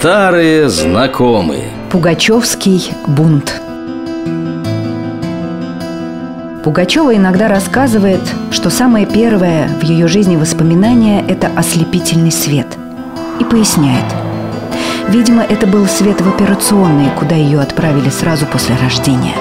Старые знакомые. Пугачевский бунт. Пугачева иногда рассказывает, что самое первое в ее жизни воспоминание – это ослепительный свет. И поясняет. Видимо, это был свет в операционной, куда ее отправили сразу после рождения.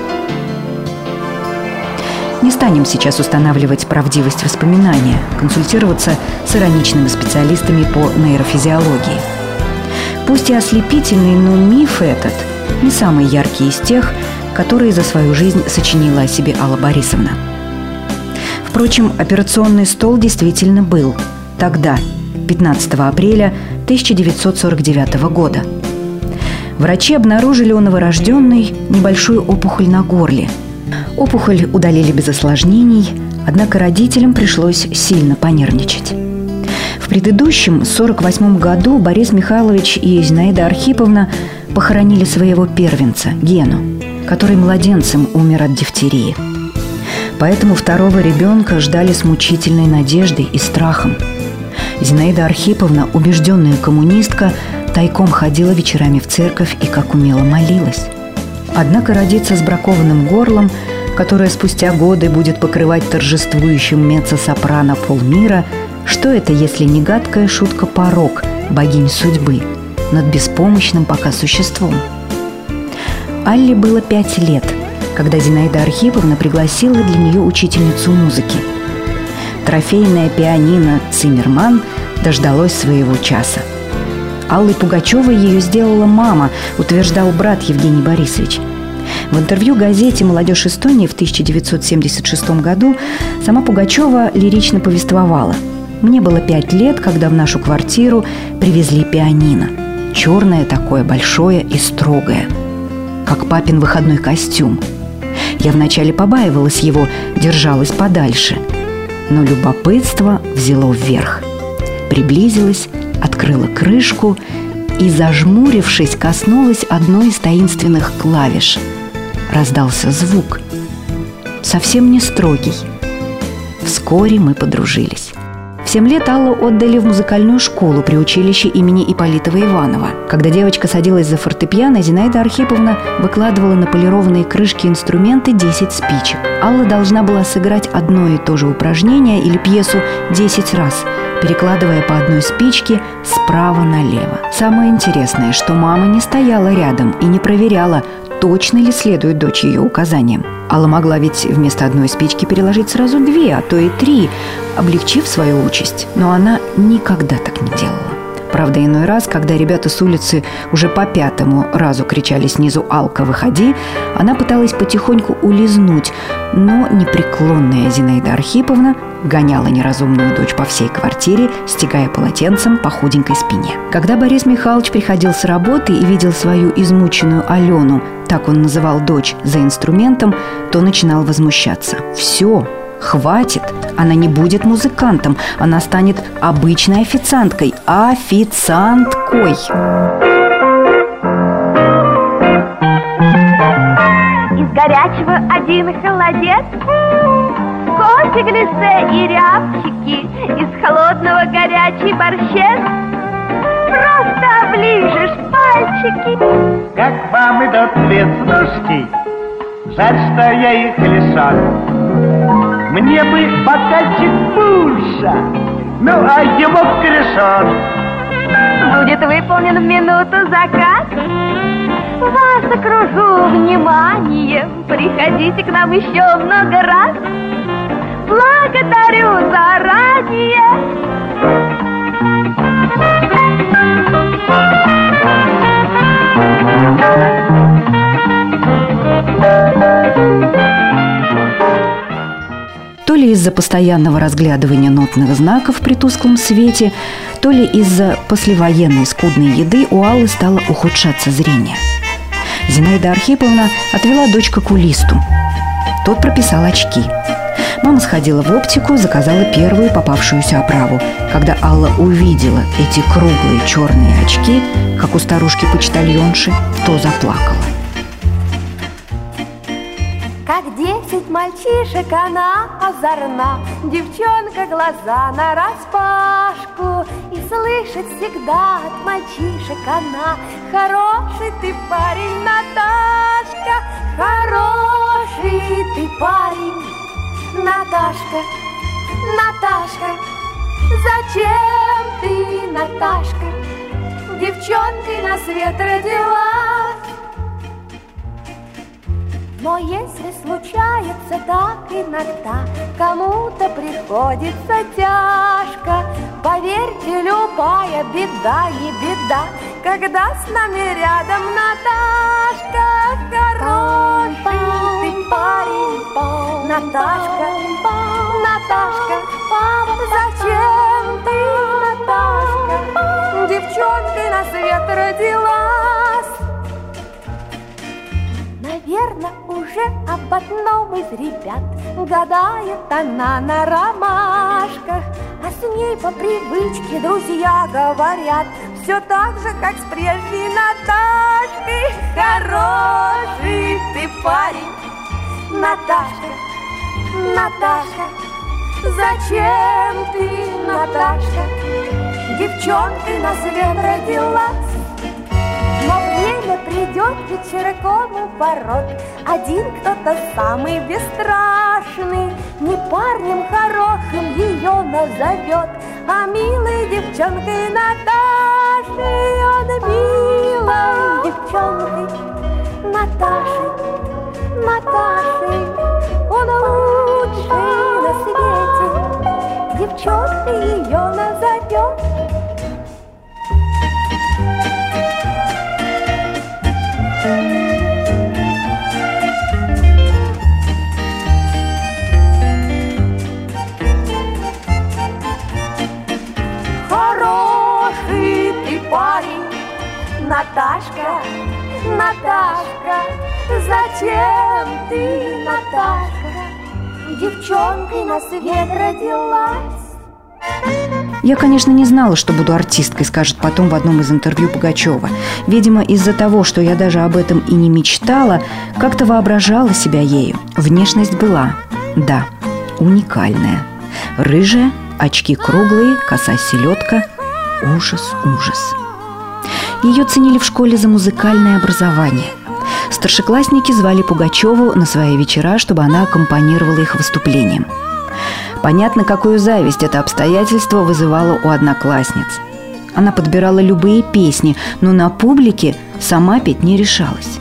Не станем сейчас устанавливать правдивость воспоминания, консультироваться с ироничными специалистами по нейрофизиологии. Пусть и ослепительный, но миф этот не самый яркий из тех, которые за свою жизнь сочинила о себе Алла Борисовна. Впрочем, операционный стол действительно был тогда, 15 апреля 1949 года. Врачи обнаружили у новорожденной небольшую опухоль на горле. Опухоль удалили без осложнений, однако родителям пришлось сильно понервничать. В предыдущем, 1948 году, Борис Михайлович и Зинаида Архиповна похоронили своего первенца, Гену, который младенцем умер от дифтерии. Поэтому второго ребенка ждали с мучительной надеждой и страхом. Зинаида Архиповна, убежденная коммунистка, тайком ходила вечерами в церковь и как умело молилась. Однако родиться с бракованным горлом, которое спустя годы будет покрывать торжествующим меццо-сопрано полмира, что это, если не гадкая шутка-порок богинь судьбы над беспомощным пока существом? Алле было 5 лет, когда Зинаида Архиповна пригласила для нее учительницу музыки. Трофейное пианино «Циммерман» дождалось своего часа. Аллой Пугачевой ее сделала мама, утверждал брат Евгений Борисович. В интервью газете «Молодежь Эстонии» в 1976 году сама Пугачева лирично повествовала: «Мне было 5 лет, когда в нашу квартиру привезли пианино. Черное такое, большое и строгое, как папин выходной костюм. Я вначале побаивалась его, держалась подальше. Но любопытство взяло вверх. Приблизилась, открыла крышку и, зажмурившись, коснулась одной из таинственных клавиш. Раздался звук, совсем не строгий. Вскоре мы подружились». В 7 лет Аллу отдали в музыкальную школу при училище имени Ипполитова Иванова. Когда девочка садилась за фортепиано, Зинаида Архиповна выкладывала на полированные крышки инструменты 10 спичек. Алла должна была сыграть одно и то же упражнение или пьесу 10 раз, перекладывая по одной спичке справа налево. Самое интересное, что мама не стояла рядом и не проверяла, точно ли следует дочь ее указаниям. Алла могла ведь вместо одной спички переложить сразу 2, а то и 3, облегчив свою участь. Но она никогда так не делала. Правда, иной раз, когда ребята с улицы уже по 5-му разу кричали снизу «Алка, выходи!», она пыталась потихоньку улизнуть, но непреклонная Зинаида Архиповна гоняла неразумную дочь по всей квартире, стягая полотенцем по худенькой спине. Когда Борис Михайлович приходил с работы и видел свою измученную Алену, так он называл дочь, за инструментом, то начинал возмущаться. «Все, хватит, она не будет музыкантом, она станет обычной официанткой, официанткой!» Из горячего один холодец, кофе, глиссе и рябчики, из холодного горячий борщец. Просто оближешь пальчики. Как вам идут веснушки, жаль, что я их лишен. Мне бы бокальчик пунша, ну а его корешок. Будет выполнен в минуту заказ. Вас окружу вниманием, приходите к нам еще много раз. Благодарю заранее. То ли из-за постоянного разглядывания нотных знаков при тусклом свете, то ли из-за послевоенной скудной еды у Аллы стало ухудшаться зрение. Зинаида Архиповна отвела дочь к окулисту. Тот прописал очки. Мама сходила в оптику, заказала первую попавшуюся оправу. Когда Алла увидела эти круглые черные очки, как у старушки-почтальонши, то заплакала. Как 10 мальчишек она озорна, девчонка глаза нараспашку, и слышит все всегда от мальчишек она. Хороший ты парень, Наташка, хороший ты парень, Наташка, Наташка. Зачем ты, Наташка, девчонкой на свет родилась? Но если случается так иногда, кому-то приходится тяжко, поверьте, любая беда не беда, когда с нами рядом Наташка. Хороший ты парень, Наташка, Наташка. Зачем ты, Наташка, девчонкой на свет родилась? Наверно, уже об одном из ребят гадает она на ромашках, а с ней по привычке друзья говорят все так же, как с прежней Наташкой. Хороший ты парень, Наташка, Наташка. Зачем ты, Наташка, девчонкой на свет родилась? Но время придет, ведь широкому пород один кто-то самый бесстрашный не парнем хорошим ее назовет, а милой девчонкой Наташей. Он милой девчонкой Наташей, Наташей. Он лучший на свете, девчонкой ее назовет. Хороший ты парень, Наташка, Наташка. Зачем ты, Наташка, девчонкой на свет родилась? Я, конечно, не знала, что буду артисткой, скажет потом в одном из интервью Пугачева. Видимо, из-за того, что я даже об этом и не мечтала, как-то воображала себя ею. Внешность была, да, уникальная. Рыжая, очки круглые, коса селедка. Ужас, ужас. Ее ценили в школе за музыкальное образование. Старшеклассники звали Пугачеву на свои вечера, чтобы она аккомпанировала их выступлениям. Понятно, какую зависть это обстоятельство вызывало у одноклассниц. Она подбирала любые песни, но на публике сама петь не решалась.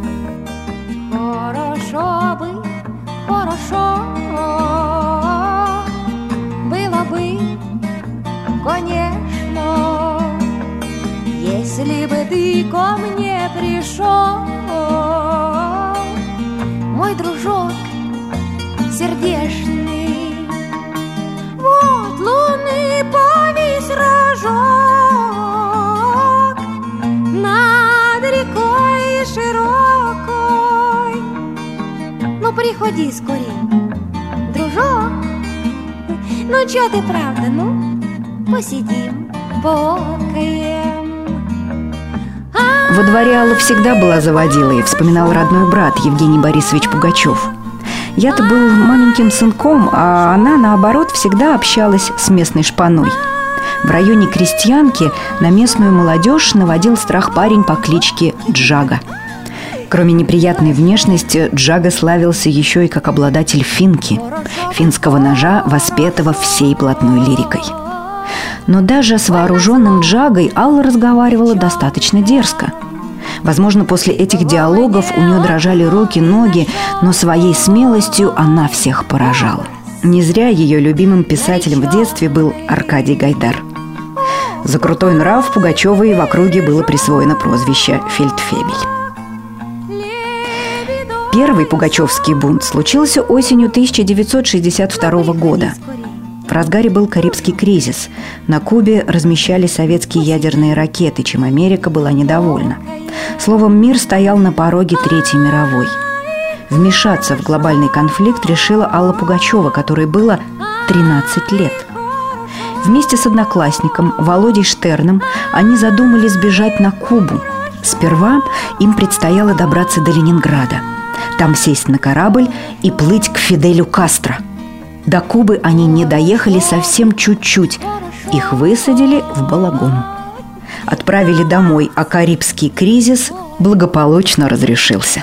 Хорошо бы, хорошо было бы, конечно, если бы ты ко мне пришел, мой дружок сердечный. Вот лунный повис рожок над рекой широкой. Ну, приходи скорей, дружок. Ну, чё ты, правда, ну, посидим, покаем. Во дворе Алла всегда была заводилой, вспоминал родной брат Евгений Борисович Пугачев. Я-то был маленьким сынком, а она, наоборот, всегда общалась с местной шпаной. В районе Крестьянки на местную молодежь наводил страх парень по кличке Джага. Кроме неприятной внешности, Джага славился еще и как обладатель финки, финского ножа, воспетого всей блатной лирикой. Но даже с вооруженным Джагой Алла разговаривала достаточно дерзко. Возможно, после этих диалогов у нее дрожали руки, ноги, но своей смелостью она всех поражала. Не зря ее любимым писателем в детстве был Аркадий Гайдар. За крутой нрав Пугачевой в округе было присвоено прозвище «Фельдфебель». Первый пугачевский бунт случился осенью 1962 года. В разгаре был Карибский кризис. На Кубе размещали советские ядерные ракеты, чем Америка была недовольна. Словом, мир стоял на пороге Третьей мировой. Вмешаться в глобальный конфликт решила Алла Пугачева, которой было 13 лет. Вместе с одноклассником Володей Штерном они задумали сбежать на Кубу. Сперва им предстояло добраться до Ленинграда, там сесть на корабль и плыть к Фиделю Кастро. До Кубы они не доехали совсем чуть-чуть. Их высадили в Балагон. отправили домой, а Карибский кризис благополучно разрешился.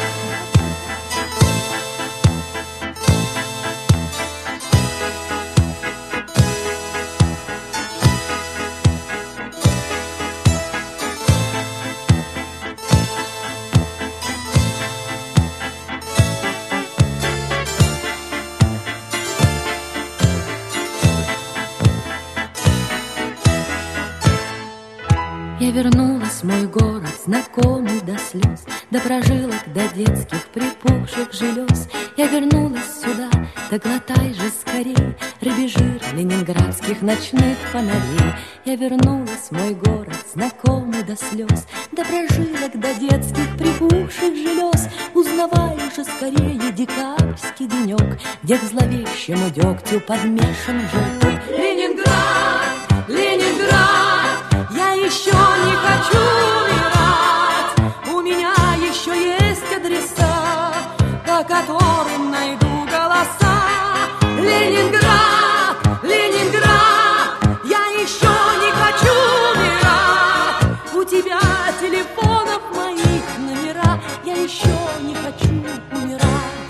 Я вернулась в мой город, знакомый до слез, до прожилок, до детских припухших желез. Я вернулась сюда, да глотай же скорей рыбий жир ленинградских ночных фонарей. Я вернулась в мой город, знакомый до слез, до прожилок, до детских припухших желез. Узнавай же скорее декабрьский денек, где к зловещему дегтю подмешан желток. Ленинград, Ленинград, я еще не хочу умирать. У меня еще есть адреса, по которым найду голоса. Ленинград, Ленинград, я еще не хочу умирать. У тебя телефонов моих номера, я еще не хочу умирать.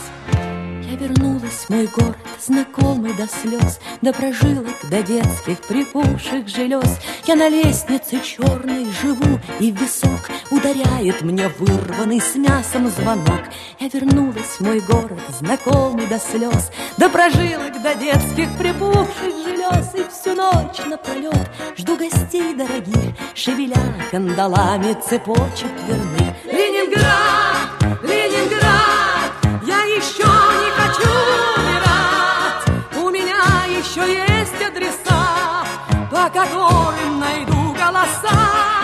Я вернулась в мой город, знакомый до слез, до прожилок, до детских припухших желез. Я на лестнице черной живу, и в висок ударяет мне вырванный с мясом звонок. Я вернулась в мой город, знакомый до слез, до прожилок, до детских припухших желез. И всю ночь напролет жду гостей дорогих, шевеля кандалами цепочек дверных. Ленинград, Ленинград, я еще не хочу умирать. У меня еще есть адреса, по которым найду голоса.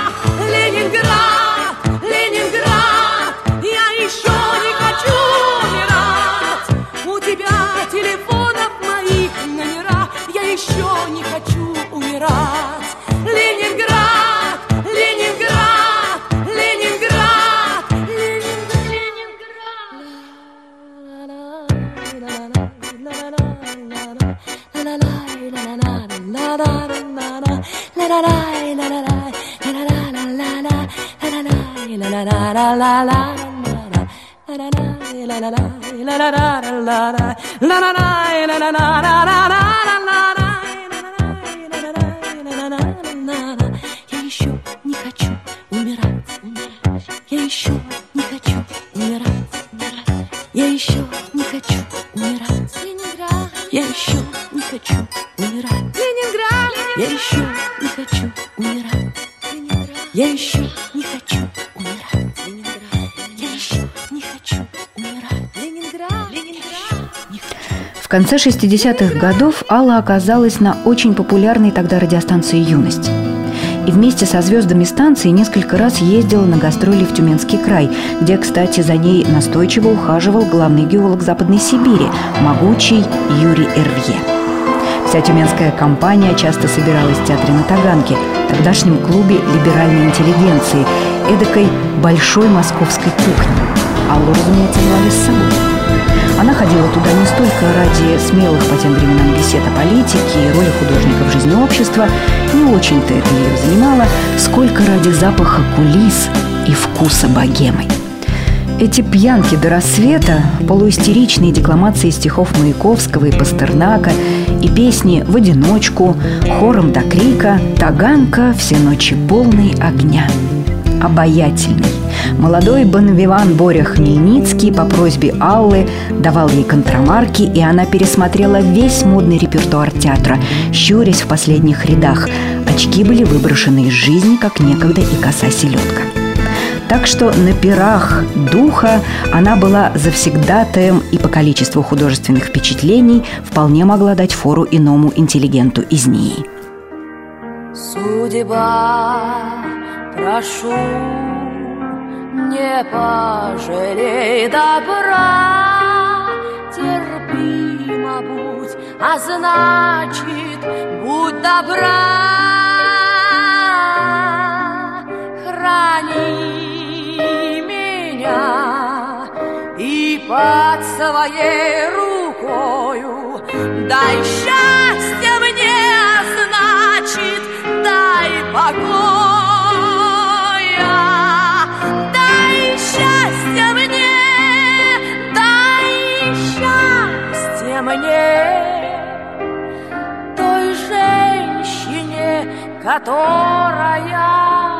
Ленинград, Ленинград, я еще не хочу умирать. У тебя телефонов моих номера, я еще не хочу умирать. Ленинград, Ленинград, Ленинград, я еще не хочу умирать. Я еще не хочу умирать. Я еще не хочу умирать. Я еще не хочу умирать. Я еще не хочу умирать. Я еще не хочу умирать. Я еще не хочу умирать. В конце 60-х годов Алла оказалась на очень популярной тогда радиостанции «Юность». И вместе со звездами станции несколько раз ездила на гастроли в Тюменский край, где, кстати, за ней настойчиво ухаживал главный геолог Западной Сибири, могучий Юрий Эрвье. Вся тюменская компания часто собиралась в театре на Таганке, тогдашнем клубе либеральной интеллигенции, эдакой большой московской кухни. Аллу, разумеется, звали с собой. Она ходила туда не столько ради смелых по тем временам бесед о политике и роли художника в жизни общества, не очень-то это ее занимало, сколько ради запаха кулис и вкуса богемы. Эти пьянки до рассвета, полуистеричные декламации стихов Маяковского и Пастернака и песни «В одиночку», «Хором до крика», «Таганка, все ночи полной огня». Обаятельный, молодой бонвиван Боря Хмельницкий по просьбе Аллы давал ей контрамарки, и она пересмотрела весь модный репертуар театра, щурясь в последних рядах. Очки были выброшены из жизни, как некогда и коса селедка. Так что на пирах духа она была завсегдатаем и по количеству художественных впечатлений вполне могла дать фору иному интеллигенту из НИИ. Судьба, прошу, не пожалей добра, терпимо будь, а значит, будь добра. Храни меня и под своей рукою дай счастье мне, значит, дай покой. которая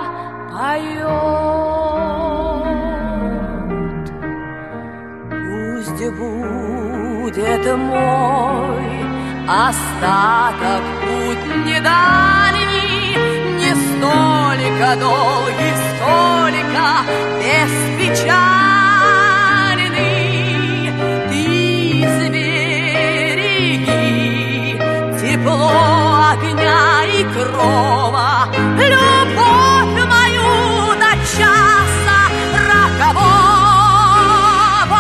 поет. Пусть будет мой остаток путь недальний, не столько долгий, сколько беспечальный. Ты сбереги тепло огня и крова, любовь мою до часа рокового.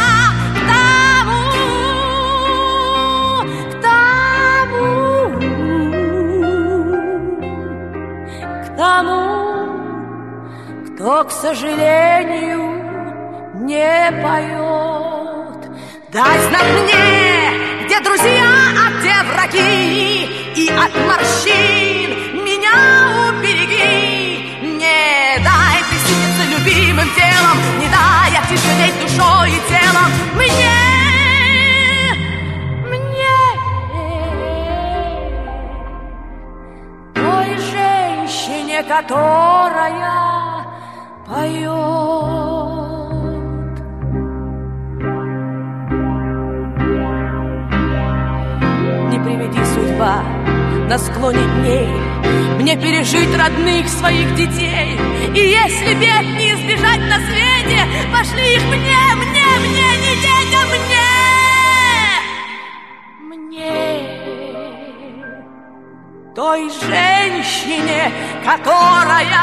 К тому, кто, к сожалению, не поет. Дай знак мне, где друзья, а где враги, и от морщин меня убереги. Не дай присытиться любимым телом, не дай отяжелеть душой и телом мне. Той женщине, которая поет. Не приведи судьба на склоне дней мне пережить родных своих детей. И если бед не избежать на свете, пошли их мне, не детям, мне. Той женщине, которая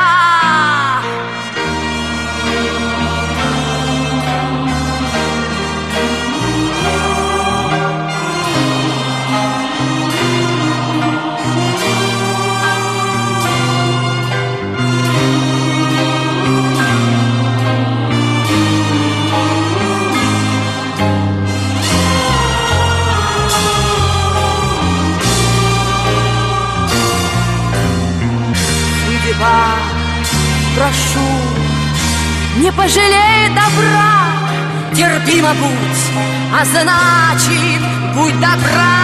прошу, не пожалей добра, терпимо будь, а значит, будь добра.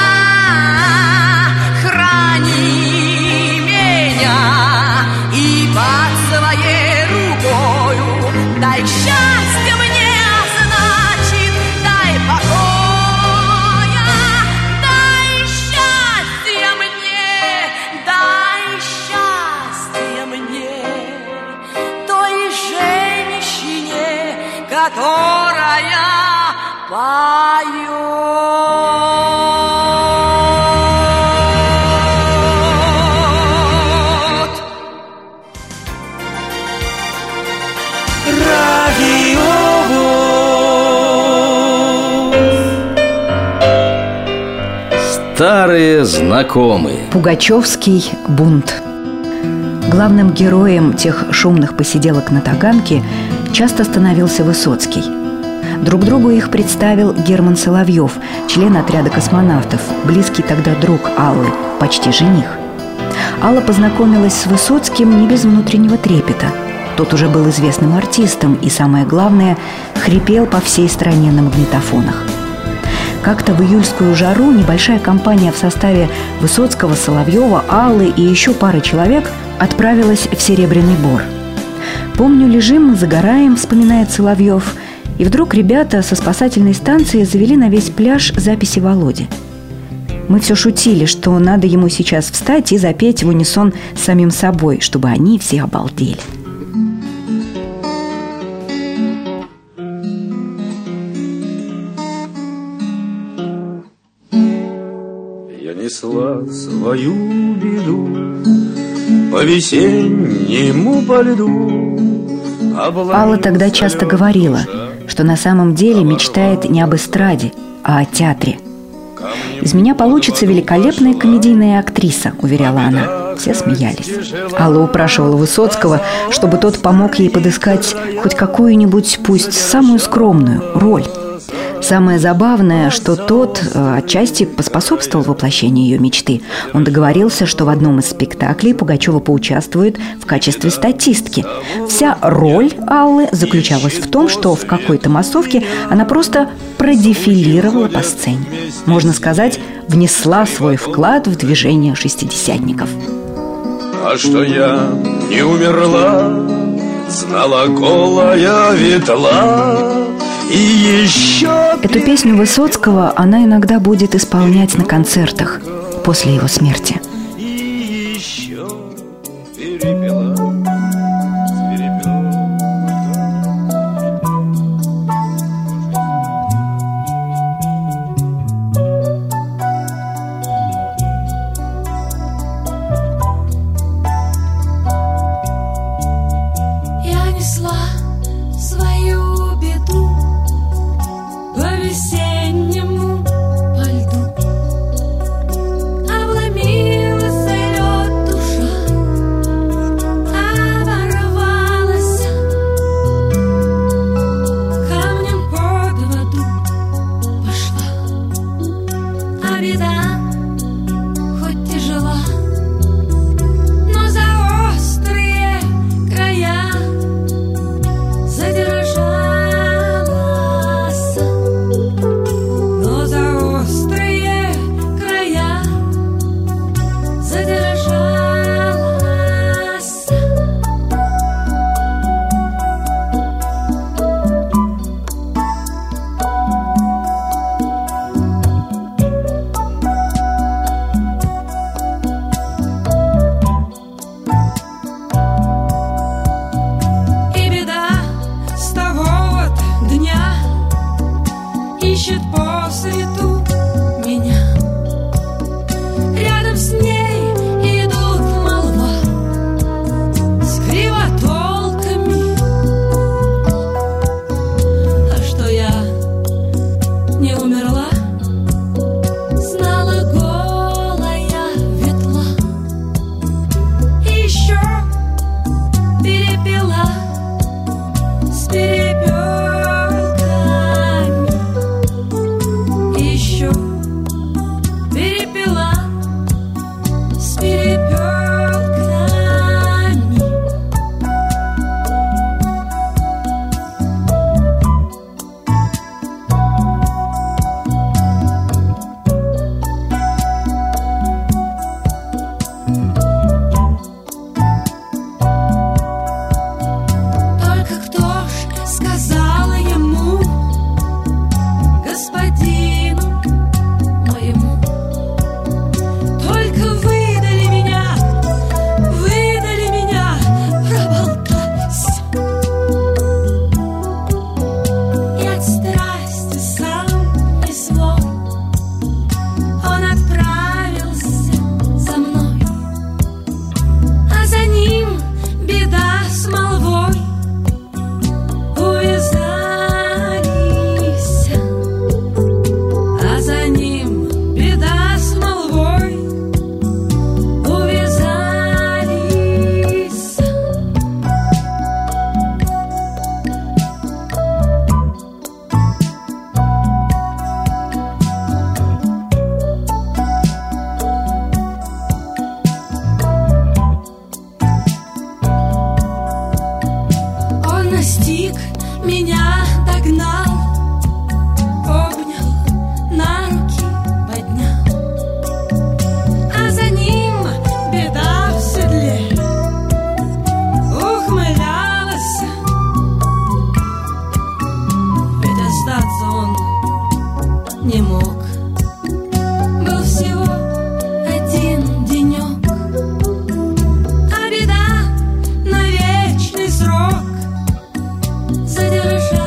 Храни меня и под своей рукою дай счастье мне, а значит, дай покоя. Дай счастье мне, дай счастье мне, той женщине, которая поет. Старые знакомые. Пугачевский бунт. Главным героем тех шумных посиделок на Таганке часто становился Высоцкий. Друг другу их представил Герман Соловьев, член отряда космонавтов, близкий тогда друг Аллы, почти жених. Алла познакомилась с Высоцким не без внутреннего трепета. Тот уже был известным артистом и, самое главное, хрипел по всей стране на магнитофонах. Как-то в июльскую жару небольшая компания в составе Высоцкого, Соловьева, Аллы и еще пары человек отправилась в Серебряный Бор. «Помню, лежим, загораем», — вспоминает Соловьев, и вдруг ребята со спасательной станции завели на весь пляж записи Володи. Мы все шутили, что надо ему сейчас встать и запеть в унисон с самим собой, чтобы они все обалдели. Я несла свою беду по весеннему по льду. Алла тогда часто говорила, что на самом деле мечтает не об эстраде, а о театре. «Из меня получится великолепная комедийная актриса», — уверяла она. Все смеялись. Алла упрашивала Высоцкого, чтобы тот помог ей подыскать хоть какую-нибудь, пусть самую скромную, роль. Самое забавное, что тот отчасти поспособствовал воплощению ее мечты. Он договорился, что в одном из спектаклей Пугачева поучаствует в качестве статистки. Вся роль Аллы заключалась в том, что в какой-то массовке она просто продефилировала по сцене. Можно сказать, внесла свой вклад в движение шестидесятников. А что я не умерла, знала голая ветла. И еще... Эту песню Высоцкого она иногда будет исполнять на концертах после его смерти. И еще перепела. Свою беду по весеннему по льду. Обломилась лед душа, оборвалась, камнем под воду пошла. А беда хоть тяжела, но за острые края задержалась, но за острые края задержалась. И беда с того вот дня ищет по свету меня. Рядом с ней идут молва с кривотолками. А что я не умерла, знала голая ветла. И еще перепела с перепелками. Еще перепела с перепелками. Только кто ж сказал ему, господину моему? Только выдали меня, проболтались. И от страсти сам не свой он отправился за мной, а за ним беда с молвой увязались, а за ним беда с молвой увязались. Он настиг меня, догнал, обнял, на руки поднял, а за ним беда в седле ухмылялась. Ведь остаться он не мог, был всего один денек, а беда на вечный срок задержалась.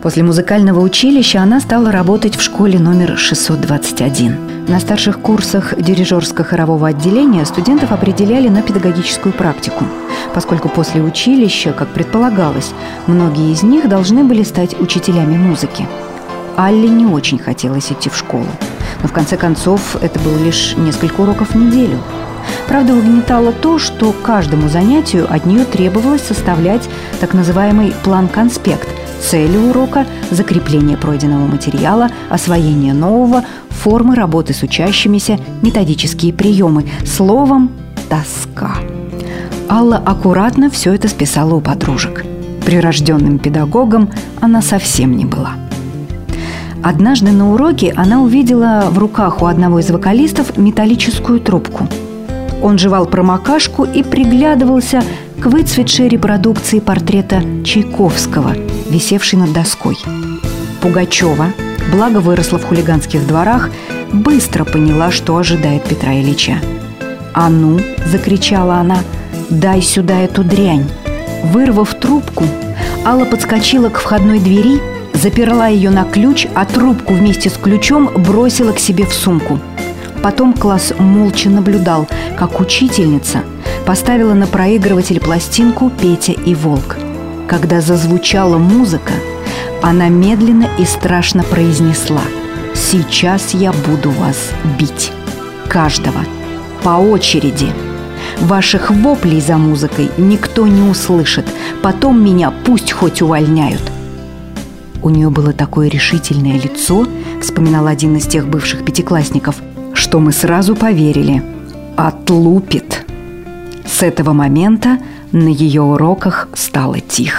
После музыкального училища она стала работать в школе номер 621. На старших курсах дирижерско-хорового отделения студентов определяли на педагогическую практику, поскольку после училища, как предполагалось, многие из них должны были стать учителями музыки. Алле не очень хотелось идти в школу, но в конце концов это было лишь несколько уроков в неделю. Правда, угнетало то, что каждому занятию от нее требовалось составлять так называемый план-конспект. Цели урока – закрепление пройденного материала, освоение нового, формы работы с учащимися, методические приемы. Словом, тоска. Алла аккуратно все это списала у подружек. Прирожденным педагогом она совсем не была. Однажды на уроке она увидела в руках у одного из вокалистов металлическую трубку. Он жевал промокашку и приглядывался к выцветшей репродукции портрета Чайковского, висевшей над доской. Пугачева, благо выросла в хулиганских дворах, быстро поняла, что ожидает Петра Ильича. «А ну!» – закричала она. «Дай сюда эту дрянь!» Вырвав трубку, Алла подскочила к входной двери, заперла ее на ключ, а трубку вместе с ключом бросила к себе в сумку. Потом класс молча наблюдал, как учительница поставила на проигрыватель пластинку «Петя и волк». Когда зазвучала музыка, она медленно и страшно произнесла: «Сейчас я буду вас бить. Каждого. По очереди. Ваших воплей за музыкой никто не услышит. Потом меня пусть хоть увольняют». У нее было такое решительное лицо, вспоминал один из тех бывших пятиклассников, что мы сразу поверили – отлупит. С этого момента на ее уроках стало тихо.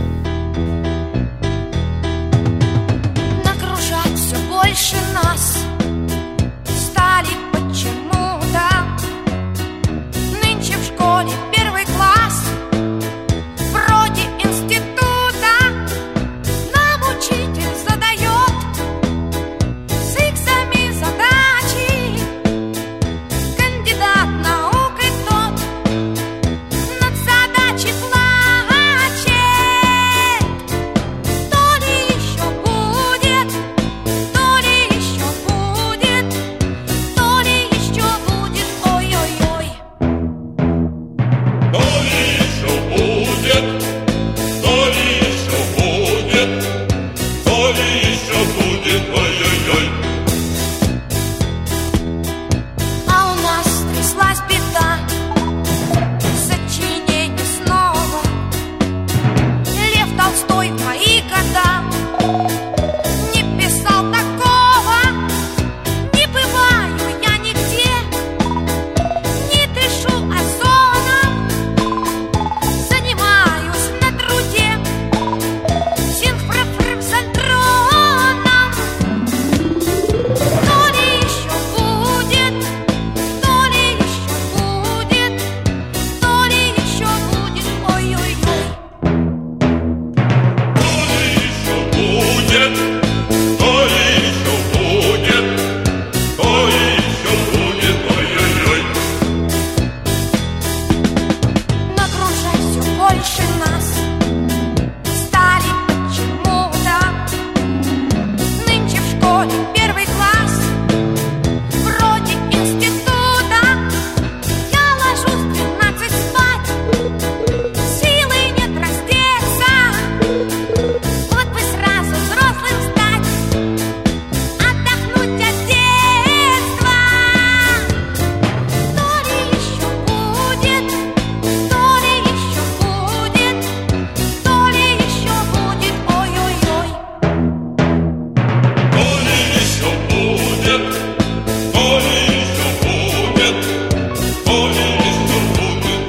Нагружать все больше нас стали почему-то. Нынче в школе первый класс, вроде института. Нам учитель задает с иксами задачи. Кандидат наук и тот над задачей плачет. То ли еще будет, то ли еще будет, то ли еще будет, ой-ой-ой. То ли еще будет, то ли еще будет, то ли еще будет, ой-ой-ой. А у нас тряслась беда, сочинение снова. Лев Толстой в мои года не писал такого. Не бываю я нигде, не дышу озоном, занимаюсь на труде синхрофризантроном. То ли еще будет, то ли еще будет, то ли еще будет, ой-ой-ой. То ли еще будет, то ли еще будет, ой-ой-ой. Нагружай все больше нас стали почему-то. Нынче в школе первый класс, вроде института. Я ложусь в 12 спать, силы нет раздеться. Вот бы сразу взрослым стать, отдохнуть от детства. То ли еще будет, то ли еще будет, то ли еще будет, ой-ой-ой. То ли еще будет, то ли еще будет, то ли еще будет,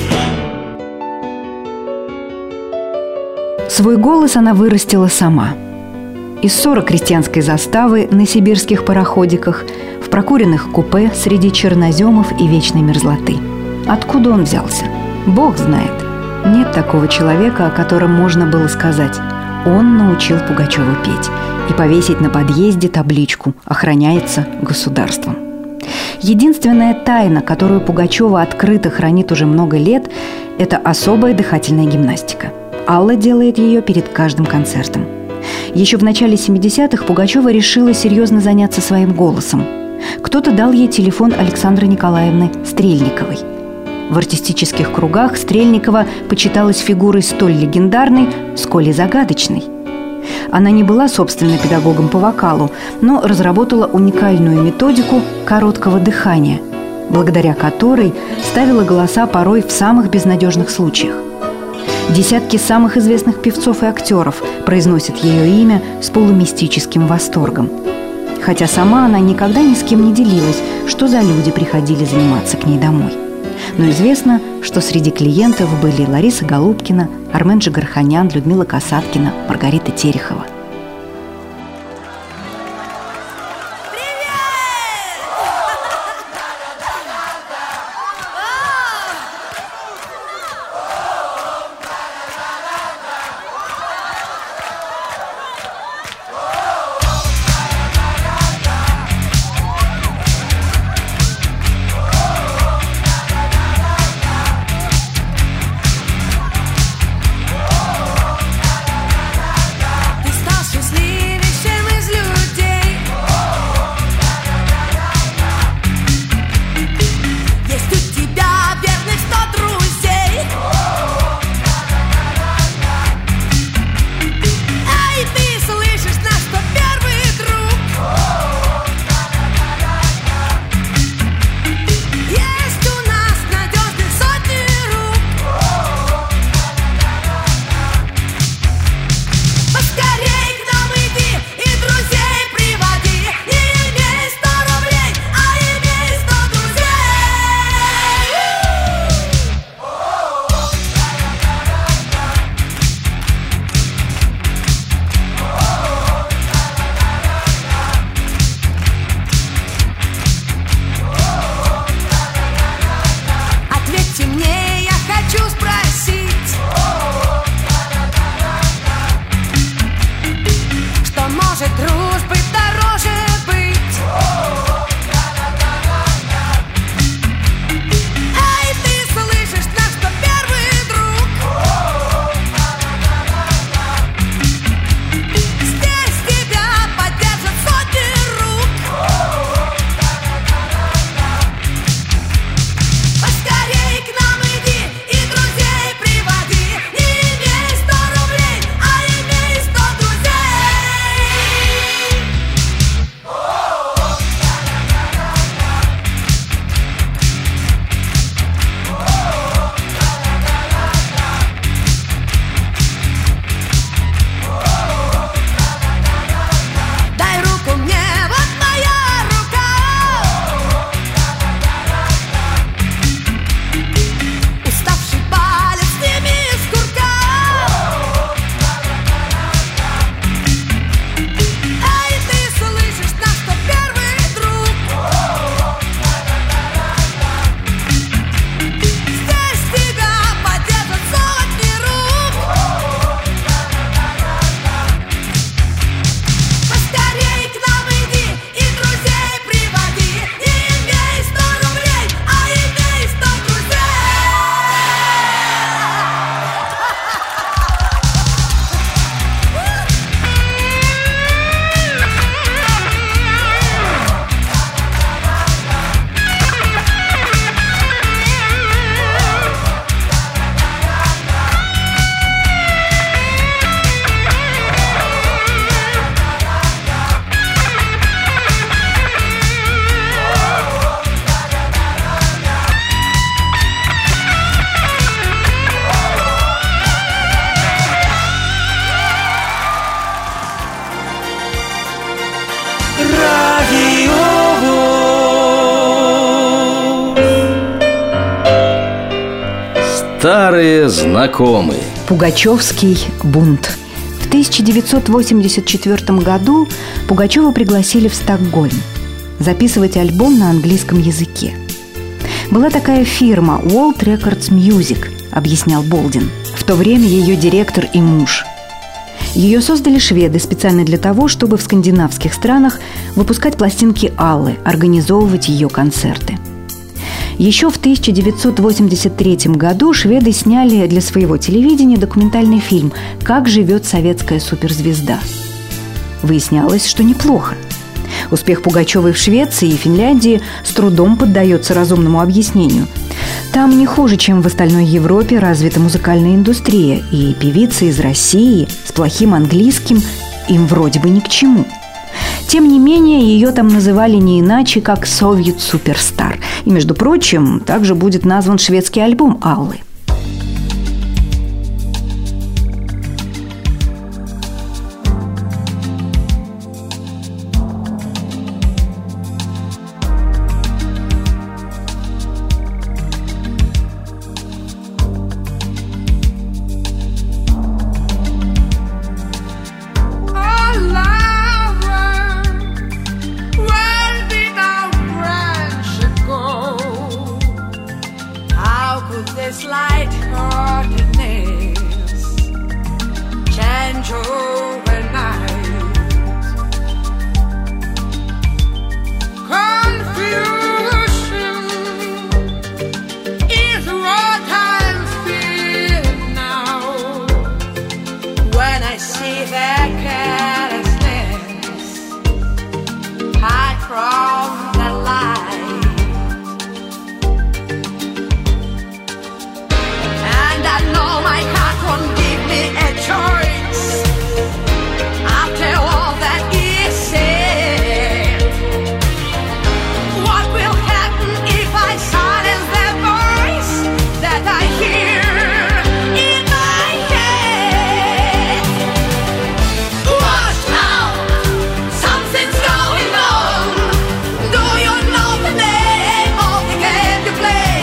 ой-ой-ой. Свой голос она вырастила сама. Из ссора крестьянской заставы на сибирских пароходиках, в прокуренных купе среди черноземов и вечной мерзлоты. Откуда он взялся? Бог знает. Нет такого человека, о котором можно было сказать: он научил Пугачеву петь, и повесить на подъезде табличку «Охраняется государством». Единственная тайна, которую Пугачева открыто хранит уже много лет, это особая дыхательная гимнастика. Алла делает ее перед каждым концертом. Еще в начале 70-х Пугачева решила серьезно заняться своим голосом. Кто-то дал ей телефон Александры Николаевны Стрельниковой. В артистических кругах Стрельникова почиталась фигурой столь легендарной, сколь и загадочной. Она не была, собственно, педагогом по вокалу, но разработала уникальную методику короткого дыхания, благодаря которой ставила голоса порой в самых безнадежных случаях. Десятки самых известных певцов и актеров произносят ее имя с полумистическим восторгом. Хотя сама она никогда ни с кем не делилась, что за люди приходили заниматься к ней домой. Но известно, что среди клиентов были Лариса Голубкина, Армен Джигарханян, Людмила Касаткина, Маргарита Терехова. Старые знакомые. Пугачевский бунт. В 1984 году Пугачеву пригласили в Стокгольм записывать альбом на английском языке. Была такая фирма World Records Music, объяснял Болдин, в то время ее директор и муж. Ее создали шведы специально для того, чтобы в скандинавских странах выпускать пластинки Аллы, организовывать ее концерты. Еще в 1983 году шведы сняли для своего телевидения документальный фильм «Как живет советская суперзвезда». Выяснялось, что неплохо. Успех Пугачевой в Швеции и Финляндии с трудом поддается разумному объяснению. Там не хуже, чем в остальной Европе, развита музыкальная индустрия, и певицы из России с плохим английским им вроде бы ни к чему. Тем не менее, ее там называли не иначе, как «Совет Суперстар». И, между прочим, также будет назван шведский альбом Аллы. This light-heartedness change overnight. Confusion is what I'm feeling now when I see their carelessness hide from the light. After all that is said, what will happen if I silence that voice that I hear in my head? Watch out, something's going on. Do you know the name of the game you play?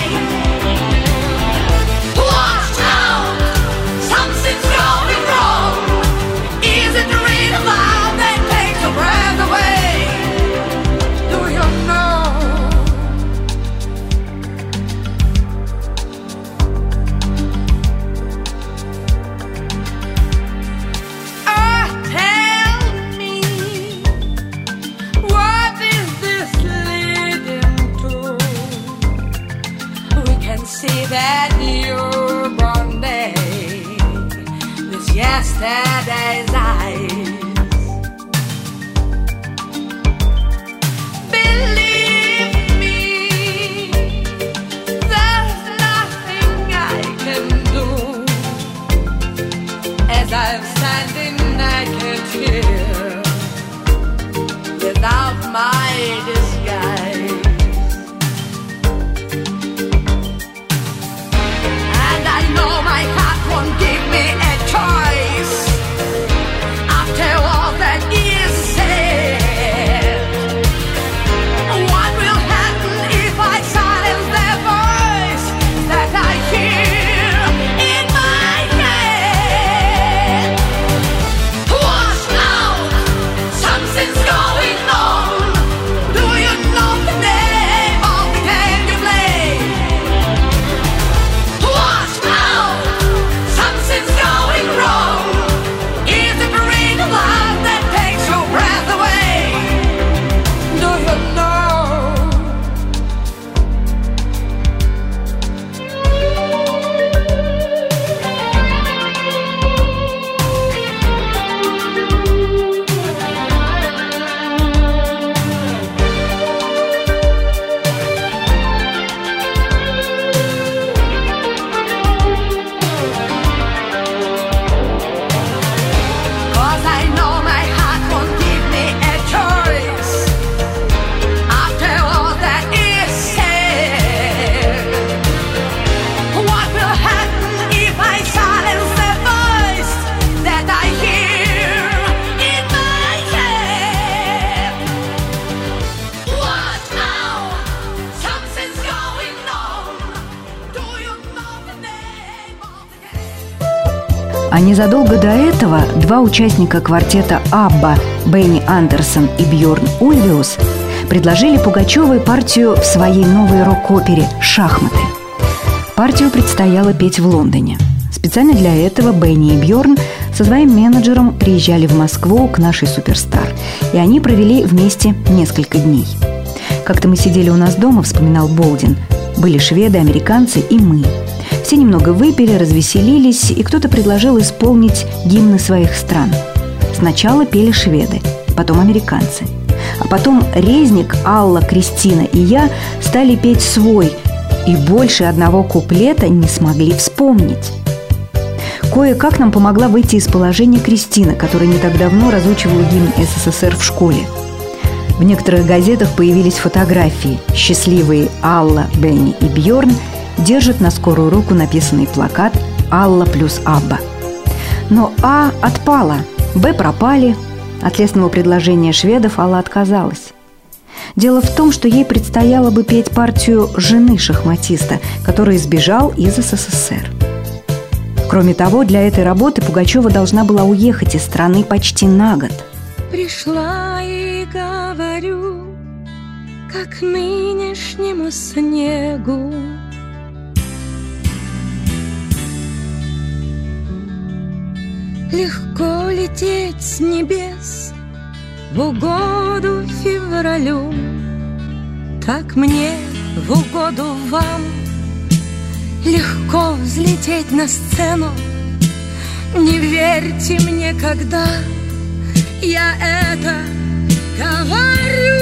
Watch out, something's going wrong. Is it real love that takes your breath away? Do you know? Tell me, what is this leading to? We can see that newborn day with yesterday's eyes. Believe me, there's nothing I can do as I'm standing naked here without my disguise. And I know my heart won't give me a choice. After all that is said, what will happen if I silence the voice that I hear in my head? Watch out, something's going on. Do you know the name of the game you play? Watch out, something's going wrong. Is it real love that takes your breath away? Do you know? Cause I know my heart won't give me a choice. After all that is said, what will happen if I silence the voice that I hear in my head? Watch out, something's going on. Do you know the name of the game? А незадолго до этого два участника квартета «Абба» Бенни Андерсон и Бьорн Ульвиус предложили Пугачевой партию в своей новой рок-опере «Шахматы». Партию предстояло петь в Лондоне. Специально для этого Бенни и Бьорн со своим менеджером приезжали в Москву к нашей суперстар, и они провели вместе несколько дней. «Как-то мы сидели у нас дома», — вспоминал Болдин. Были шведы, американцы и мы. Все немного выпили, развеселились, и кто-то предложил исполнить гимны своих стран. Сначала пели шведы, потом американцы. А потом Резник, Алла, Кристина и я стали петь свой, и больше одного куплета не смогли вспомнить. Кое-как нам помогла выйти из положения Кристина, которая не так давно разучивала гимн СССР в школе. В некоторых газетах появились фотографии. Счастливые Алла, Бенни и Бьорн держат на скорую руку написанный плакат «Алла плюс Абба». Но А отпала, Б пропали. От лестного предложения шведов Алла отказалась. Дело в том, что ей предстояло бы петь партию жены шахматиста, который сбежал из СССР. Кроме того, для этой работы Пугачева должна была уехать из страны почти на год. Пришла и говорю, как нынешнему снегу: легко лететь с небес в угоду февралю, так мне в угоду вам легко взлететь на сцену. Не верьте мне, когда я это говорю.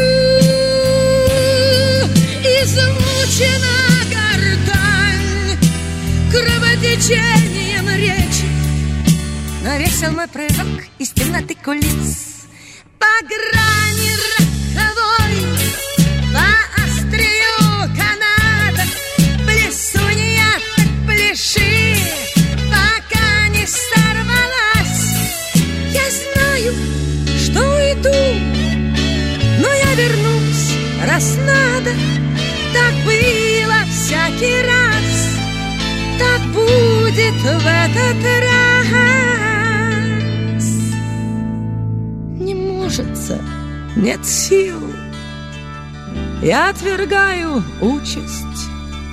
Измучена гортань кровотечением речи, но весел мой прыжок из темноты кулис. По грани роковой, по острию каната плесунья так пляши, пока не сорвалась. Я знаю, что уйду, но я вернусь, раз надо. Так было всякий раз, так будет в этот раз. Не можется, нет сил, я отвергаю участь.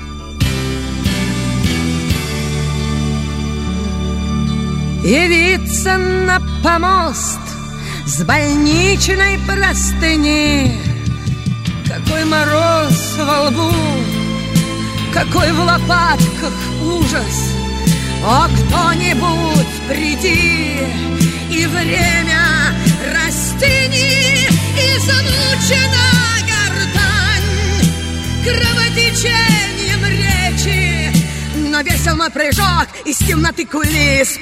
Явиться на помост с больничной простыни. Какой мороз во лбу, какой в лопатках ужас. О, кто-нибудь приди и время растяни. Измучена гортань кровотечением речи, но весел мой прыжок из темноты кулис.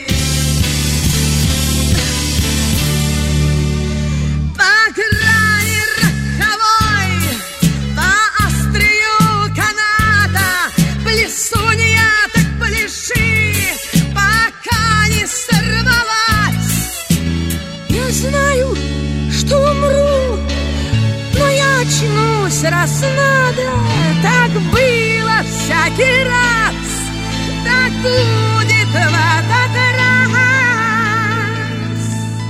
По грани роковой, по острию каната плесунья так пляши, пока не сорвалась. Я знаю, что умру, но я очнусь, раз надо. Так было всякий раз, так будет в этот раз.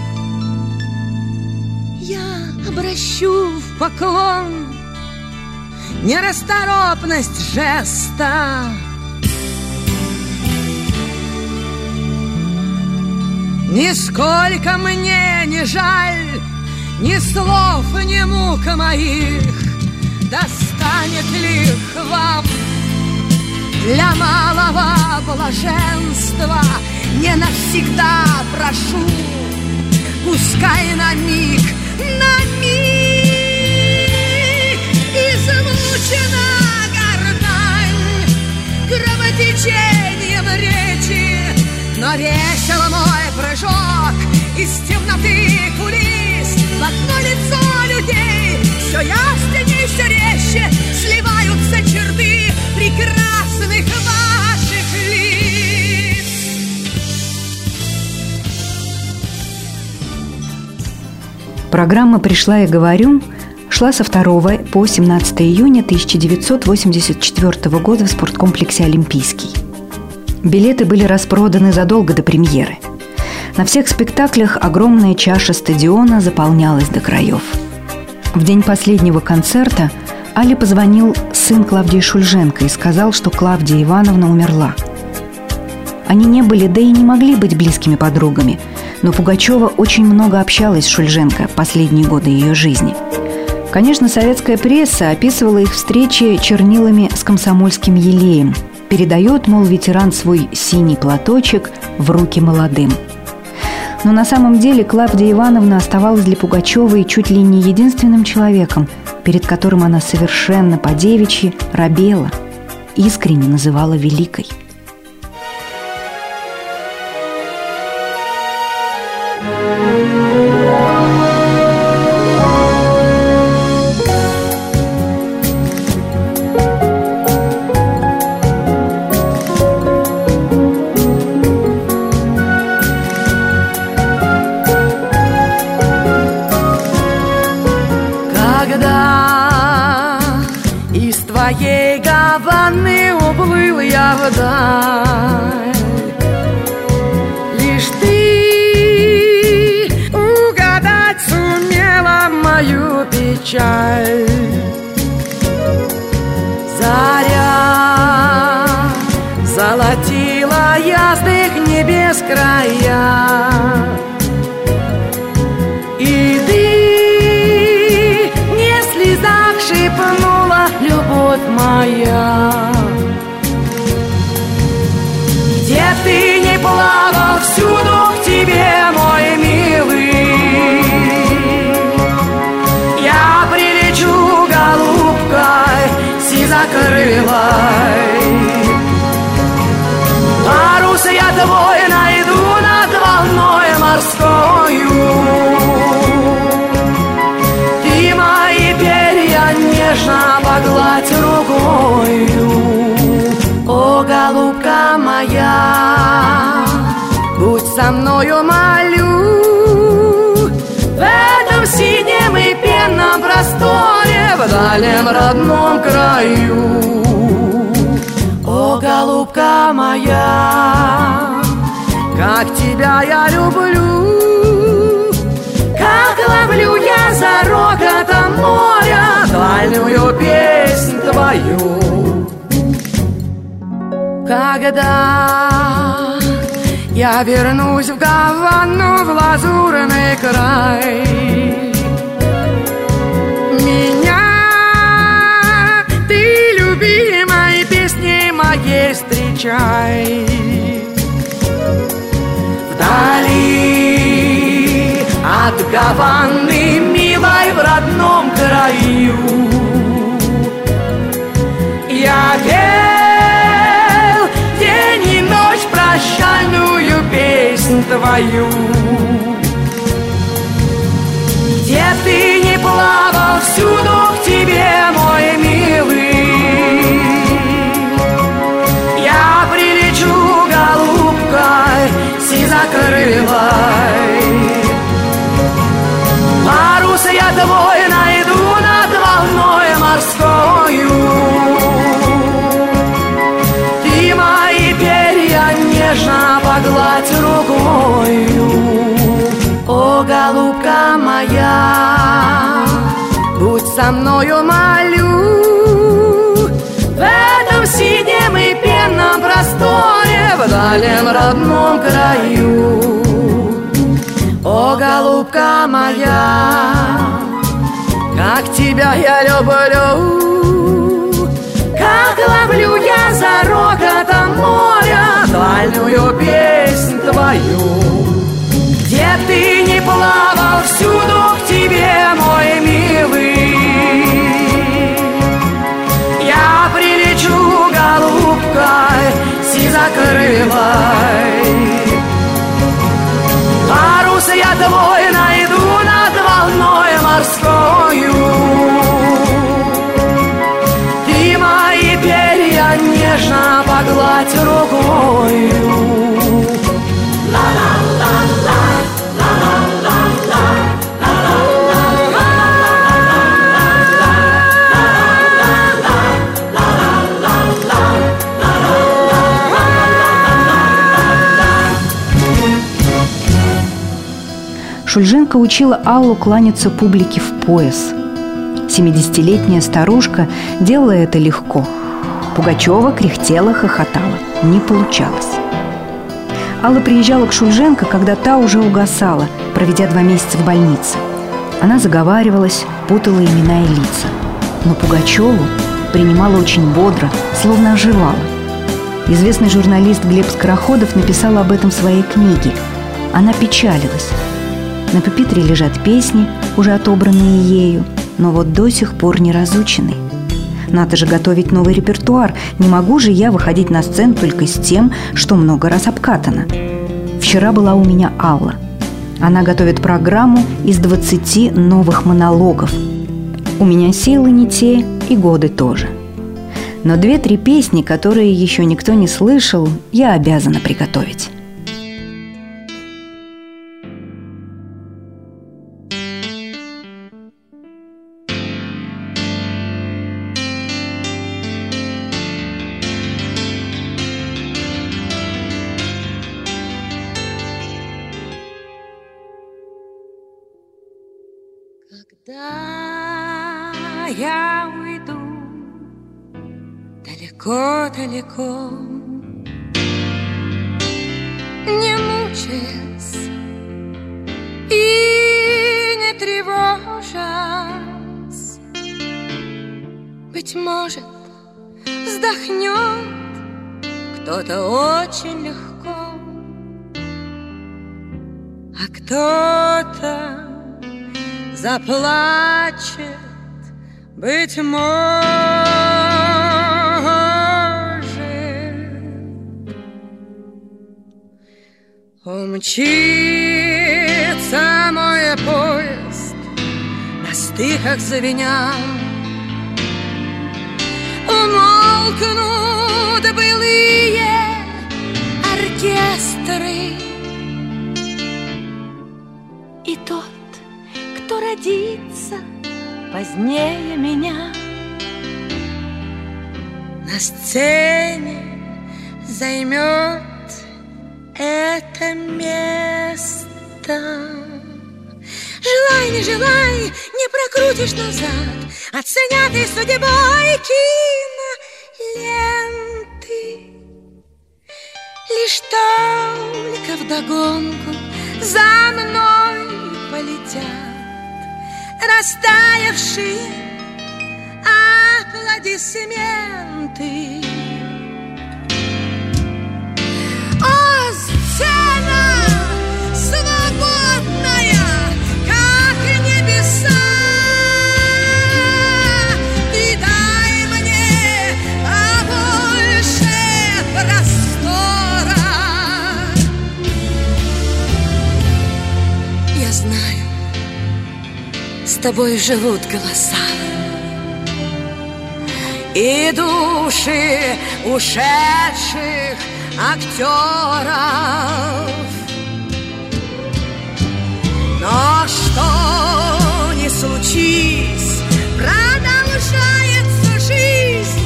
Я обращу в поклон нерасторопность жеста. Нисколько мне не жаль ни слов, ни мук моих. Достанет ли вам для малого блаженства? Не навсегда прошу, пускай на миг, измучена гортань кровотечением речи, но весел мой прыжок из темноты кулис. В одно лицо людей все яснее, все резче сливаются черты прекрасных ваших лиц. Программа «Пришла и говорю» шла со 2 по 17 июня 1984 года в спорткомплексе «Олимпийский». Билеты были распроданы задолго до премьеры. На всех спектаклях огромная чаша стадиона заполнялась до краев. В день последнего концерта Але позвонил сын Клавдии Шульженко и сказал, что Клавдия Ивановна умерла. Они не были, да и не могли быть близкими подругами, но Пугачева очень много общалась с Шульженко последние годы ее жизни. Конечно, советская пресса описывала их встречи чернилами с комсомольским елеем. Передает, мол, ветеран свой синий платочек в руки молодым. Но на самом деле Клавдия Ивановна оставалась для Пугачевой чуть ли не единственным человеком, перед которым она совершенно по-девичьи робела, искренне называла великой. Твоей Гаваны уплыл я вдаль, лишь ты угадать сумела мою печаль. Заря золотила ясных небес края, и ты не слезах шепнула: любовь моя. Где ты не плавал, всюду к тебе, мой милый. Я прилечу голубкой сизокрылой, парус я твой найду над волной морскою. Ты мои перья нежно погладь рукою. О, голубка моя, будь со мною, молю, в этом синем и пенном просторе, в дальнем родном краю. О, голубка моя, как тебя я люблю, как ловлю я за рокотом моря дальнюю песнь твою. Когда я вернусь в Гавану, в лазурный край, меня ты, любимой песней моей, встречай. Вдали от Гаваны, милой, в родном краю, я пел день и ночь прощальную песнь твою. Где ты не плавал, всюду к тебе, мой милый. Я прилечу голубкой сизокрылой, парус я твой найду над волной морскою. Ты мои перья нежно погладь рукою. О, голубка моя, будь со мною, молю, в этом синем и пенном просторе, в дальнем родном краю. О, голубка моя, как тебя я люблю, как ловлю я за рокотом моря дальнюю песнь твою. Где ты не плавал, всюду к тебе, мой милый. Я прилечу голубкой сизокрылой, парус я твой найду над волной морскою. Ты мои перья нежно погладь рукою. Шульженко учила Аллу кланяться публике в пояс. 70-летняя старушка делала это легко. Пугачева кряхтела, хохотала. Не получалось. Алла приезжала к Шульженко, когда та уже угасала, проведя 2 месяца в больнице. Она заговаривалась, путала имена и лица. Но Пугачеву принимала очень бодро, словно оживала. Известный журналист Глеб Скороходов написал об этом в своей книге. Она печалилась. На пюпитре лежат песни, уже отобранные ею, но вот до сих пор не разученные. Надо же готовить новый репертуар. Не могу же я выходить на сцену только с тем, что много раз обкатано. Вчера была у меня Алла. Она готовит программу из 20 новых монологов. У меня силы не те и годы тоже. Но 2-3 песни, которые еще никто не слышал, я обязана приготовить. Когда я уйду далеко-далеко, не мучаясь и не тревожась, быть может, вздохнет кто-то очень легко, а кто-то заплачет, быть может. Умчится мой поезд, на стыках звеня, умолкнут былые оркестры, и тот, кто родится позднее меня, на сцене займет это место. Желай, не желай, не прокрутишь назад оценятой судьбой киноленты. Лишь только вдогонку за мной полетят растаявшие аплодисменты. О, сцена свободная, как небеса, и дай мне побольше простора. Я знаю, с тобой живут голоса и души ушедших актеров. Но что ни случись, продолжается жизнь,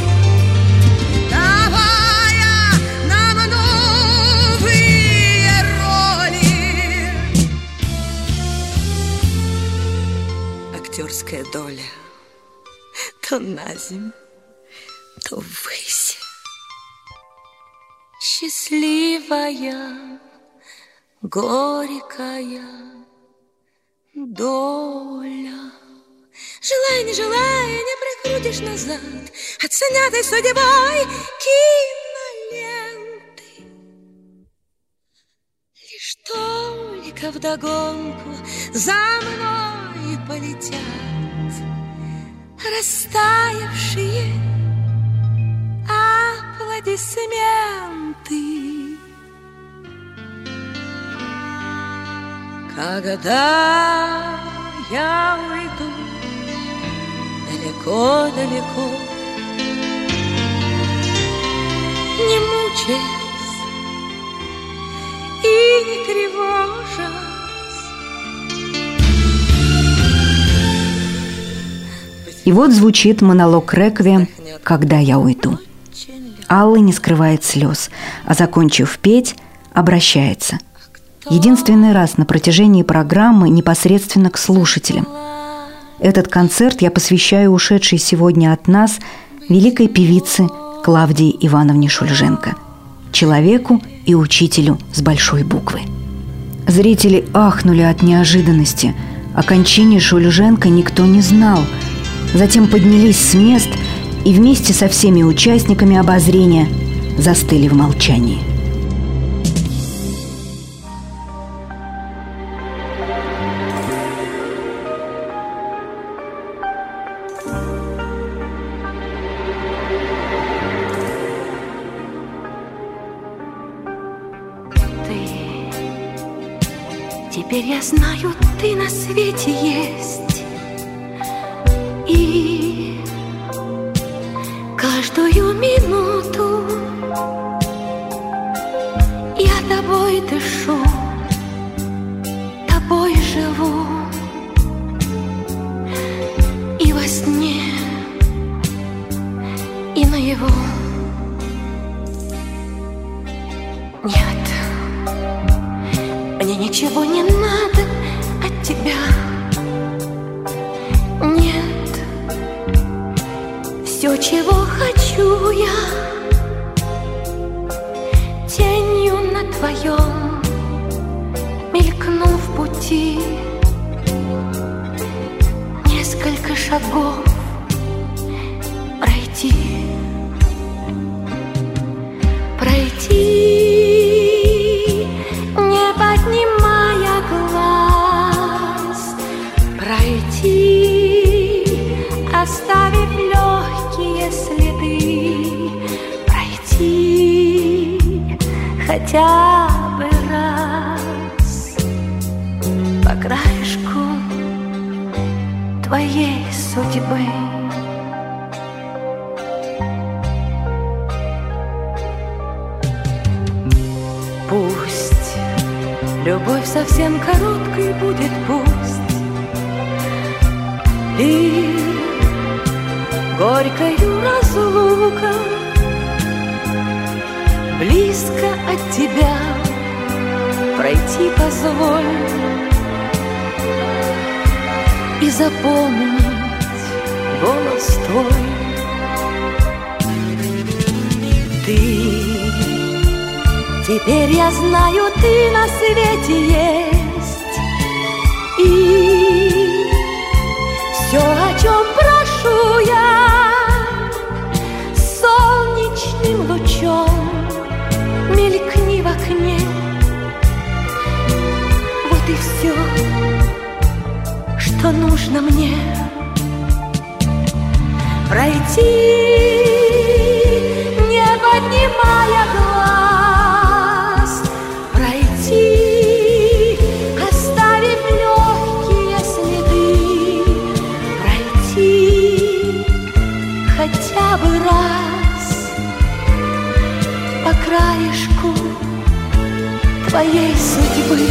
давая нам новые роли. Актерская доля то наземь, то ввысь. Счастливая, горькая доля. Желай, не желай, не прокрутишь назад оценятой судьбой киноленты. Лишь только вдогонку за мной полетят растаявшие аплодисменты. Когда я уйду далеко-далеко, не мучаясь и не тревожась. И вот звучит монолог реквием «Когда я уйду». Алла не скрывает слез, а, закончив петь, обращается. Единственный раз на протяжении программы непосредственно к слушателям. Этот концерт я посвящаю ушедшей сегодня от нас великой певице Клавдии Ивановне Шульженко, человеку и учителю с большой буквы. Зрители ахнули от неожиданности. О кончине Шульженко никто не знал. Затем поднялись с мест и вместе со всеми участниками обозрения застыли в молчании. Теперь я знаю, ты на свете есть, и каждую минуту я тобой дышу, тобой живу, и во сне, и наяву. Нет, мне ничего не надо от тебя. Нет, все, чего хочу я, тенью на твоем мелькну в пути. Несколько шагов пройти, не поднимая глаз, пройти, оставив легкие следы, пройти хотя бы раз по краешку твоей судьбы. Пусть любовь совсем короткой будет, пусть и горькою разлука, близко от тебя пройти позволь и запомнить голос твой. Теперь я знаю, ты на свете есть, и все, о чем прошу я, солнечным лучом мелькни в окне. Вот и все, что нужно мне. Пройти, не поднимая глаз, пройти, оставив легкие следы, пройти хотя бы раз по краешку твоей судьбы.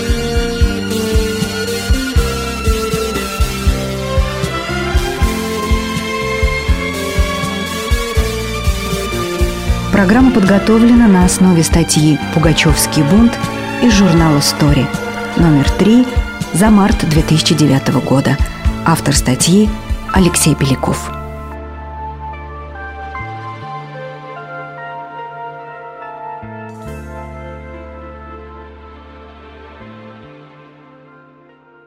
Программа подготовлена на основе статьи «Пугачевский бунт» из журнала «Стори», номер 3, за март 2009 года. Автор статьи Алексей Беляков.